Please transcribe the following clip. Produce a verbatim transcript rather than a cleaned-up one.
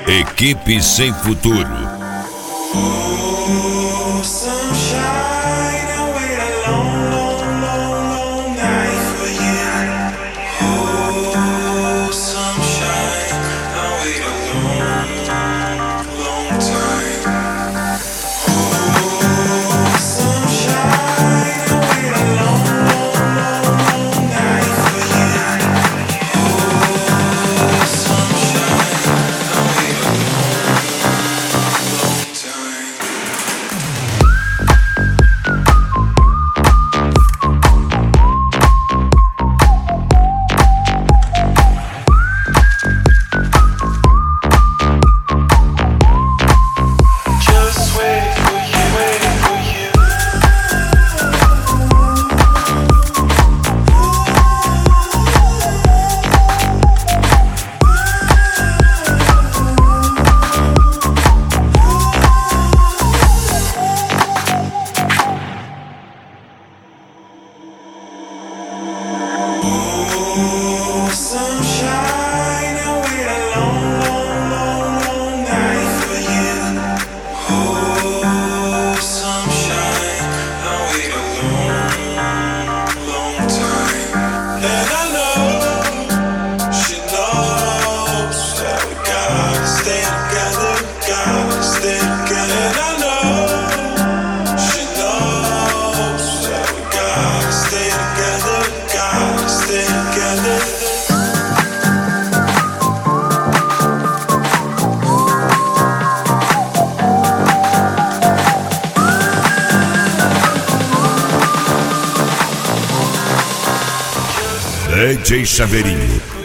Equipe Sem Futuro. Oh, sunshine, I wait a long, long, long, long night for you. Oh, sunshine, I wait a long, long time. Oh, sunshine, I wait a long, long, long, long night for you. Oh, sunshine, I wait a long, long time. Just waiting for you, waiting for you. Oh, sunshine, I wait a long, long, long, long night for you. Oh, sunshine, I wait a long, long time. And I know she knows that we gotta stay together, gotta stay together. And I know she knows that we gotta stay together, gotta stay together. D J Chaveirinho.